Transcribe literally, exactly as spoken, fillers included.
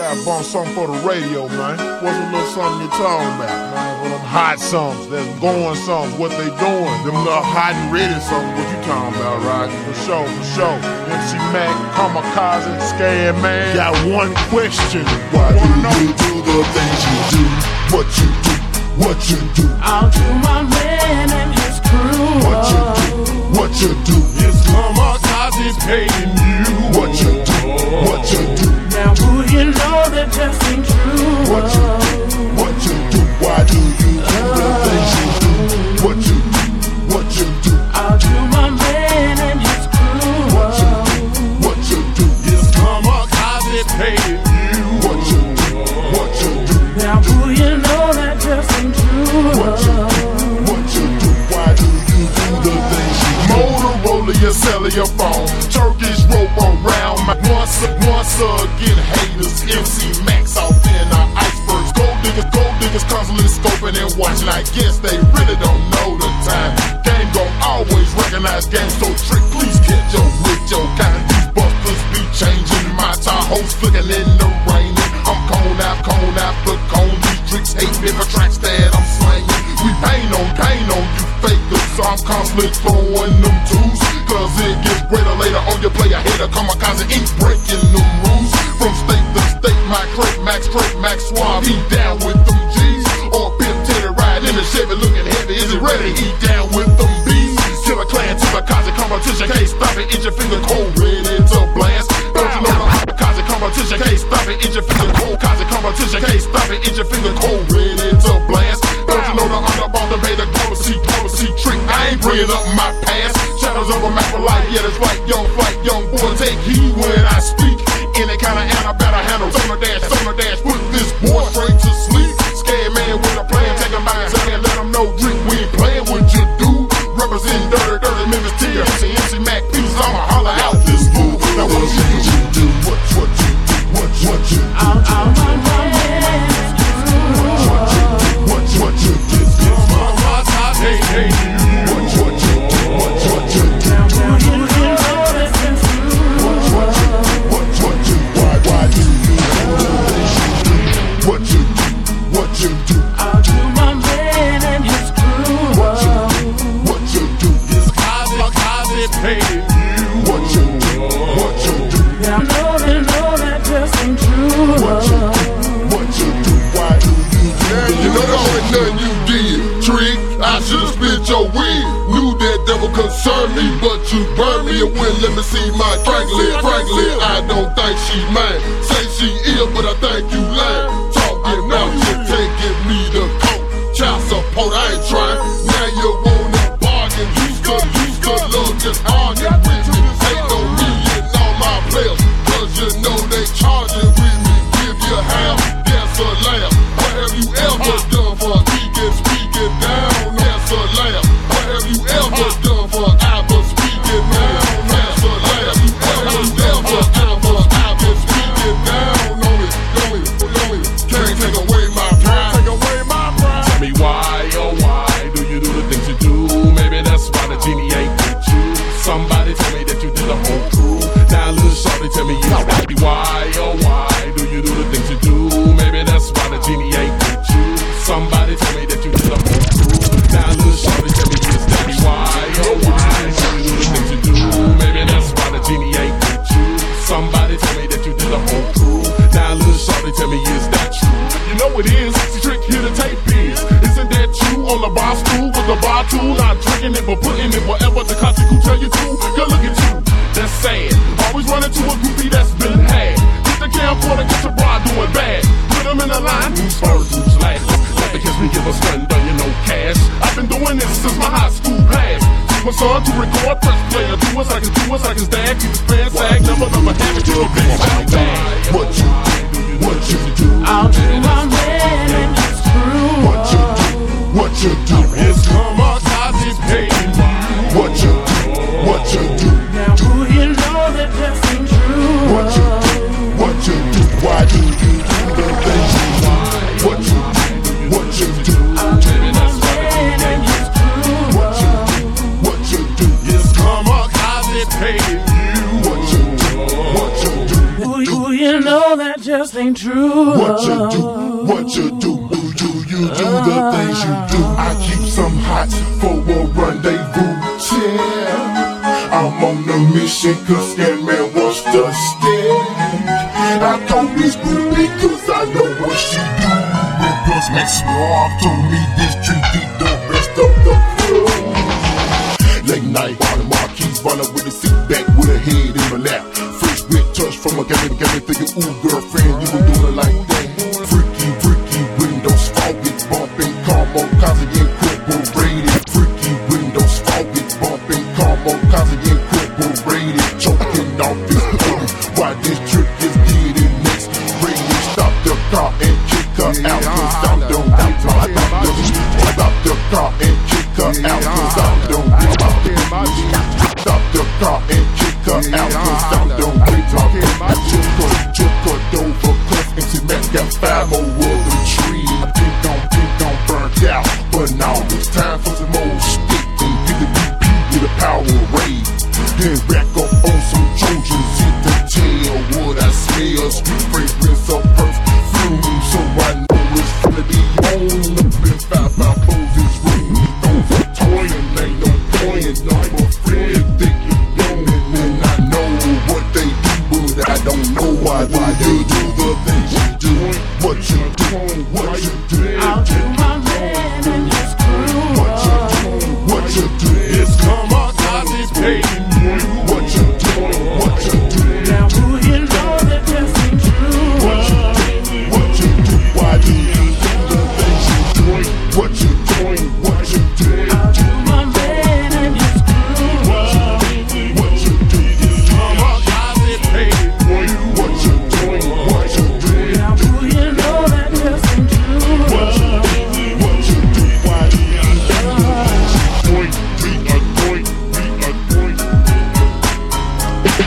Gotta bump something for the radio, man. What's a little something you talking about, man? For them hot songs, them going songs, what they doing? Them little hot and ready songs, what you talking about, Roger? For sure, for sure. M C Mac, Kamikaze, Scared Man. Got one question. Why do you do the things you do? What you do? What you do? I'll do my man and his crew. What you do? What you do? It's Kamikaze paying you. What you do? What you do? Now who you know that just ain't true. What you do? What you do? Why do you do the things you do? What you do? What you do? I'll do my man and his crew. What you do? What you do? It's Kamikaze paying you. What you do? What you do? Now who you know that just ain't true. What you do? What you do? Why do you do the things you do? Motorola, your cellular phone. Turkish rope around my once, once again haters. M C Max off in our icebergs. Gold diggers, gold diggers constantly scoping and watching. I guess they really don't know the time. Game gon' always recognize game, so trick, please catch your with your kind. These busters be changing. My Tahoe's flicking in the rain. I'm cone out, cone after cone. These tricks hate me for tracks that I'm slanging. We pain on pain on you fakers, so I'm constantly throwing them twos. Cause it gets greater later on your player hater. Kamikaze ain't breaking them rules. From state to state, my crate, Max crate, Max Suave. He down with them G's. Or Pimp Teddy riding in the Chevy looking heavy. Is it ready? He down with them B's. Killer clan to the Kazi competition. Can't stop it, itch your finger cold, ready to blast. Don't you know the Kazi competition? Can't stop it, itch your finger cold. Kazi competition. Can't stop it, itch your finger cold, ready to blast. Don't you know the underball, the pay the policy, policy trick? I ain't bringing up my past. Shadows of a map of life, yeah, that's right. Young flight, young boy, take heed when I speak. Any kind of animal better handle. Sonar dash, sonar dash, put this boy straight to sleep. Scared man with a plan, take him by his hand, let him know drink. We ain't playing what you do. Represent dirty, dirty Memphis T M C, M C Mac Peace, I'ma holler out this move. Now what you do, do, what, what you do, what, what you do. I'll do my man and his crew. What you do, what, what you do. It's my heart, hey, hey, you. What, what you do, what, what you do. Now who you know that just ain't true. What, what you do, what, what you do. Why, why do you do the things you do? What you do, what you do. I'll do my man and his crew. What you do, what you do. It's Kamikaze paying you. What you do, what you do. Now know that, know that just ain't true. What you do, what you do. Why do you do the You know there ain't nothing you did, trick. I should've split your wig. Knew that that would concern me, but you burned me and wouldn't let me see my frankly, frankly, I don't think she mine. Say she ill, but I think you lying. Talking about you taking me to court. Child support, I ain't trying. Now you wanna bargain. Used to, used to love just arguing with me. Hate on me and all my players, cause you know they charging with me. Give you half, that's a laugh. What have you ever done for speaking, speaking down? That's a laugh. What have you ever done for ever speaking down? That's a laugh. What have you ever done for ever speaking down? On it, on it, on it. Can't take away my pride. Take away my pride. Tell me why, oh why do you do the things you do? Maybe that's why the genie ain't with you. Somebody tell me that you did the whole crew. Now little shorty tell me you why, oh why do you do the things you do? Maybe that's why the genie ain't with you. Somebody tell me that you did the whole crew. Now little shorty tell me just tell me why, oh why do you do the things you do? Maybe that's why the genie ain't with you. Somebody tell me that you did the whole crew. Now little shorty tell me is that true? You know it is, the trick here to tape is. Isn't that you on the bar stool with the bar tool? Not drinking it but putting it wherever the consequence tell you to. Girl, look at you, that's sad. Always running to a groupie that's been had. Get the camcorder, get your bra doing bad. Put them in a line, who's first, who's last. Let the kids me give a stun, done you know cash. I've been doing this since my high school class. Teach my son to record, press player. Do what's like his, do what's like his dad. Keep his pants sag, never never have it to a big bang bang. What you do, what you do. I'll do my man and his crew. What you do, what you do. It's Kamikaze paying you. What you do, what you do. Now who you know that just ain't true. What you do, what you do. Why do you do the things you do? What you do, what you do. I'll do my man and his crew. What you do, what you do. It's Kamikaze paying you. What you do, what you do. Who, who just ain't true. What you do, what you do, do you, you do the things you do. I keep some hot for a rendezvous, yeah. I'm on a mission cause Scanman wants to stand. I told this groupie cause I know what she do. And plus Max Rob told me this trick beat the rest of the crew. Late night, while the marquees running with a seat back with a head in my lap. First wet touch from a galley, galley thinking, ooh girlfriend, you been doing it like that. Freaky, freaky windows, fog it, bumping, caramel, Kazi Incorporated. Freaky windows, fog it, bumping, caramel, Kazi Incorporated. Choking off this booty, why this trick is getting next. Ready, stop the car and kick her out, cause I'm done with my business. Stop the car and kick her out, cause I'm done with my business. Stop the car and kick her out, cause I'm done with my business. Took her, took her over, cause M C Max got five more of the tree. I think I'm, think I'm burnt out, but now it's time for some more stick and get the D P with a power raid. Then back up on some Trojans, hit the tail, what I smell, sweet fragrance of perfume, so I know it's finna be on. Up in five five fours is ring, don't for toyin', ain't no point, no more friend, think you know, and I know what they do, but I don't know why, why you do the things you do, what you do, what you do.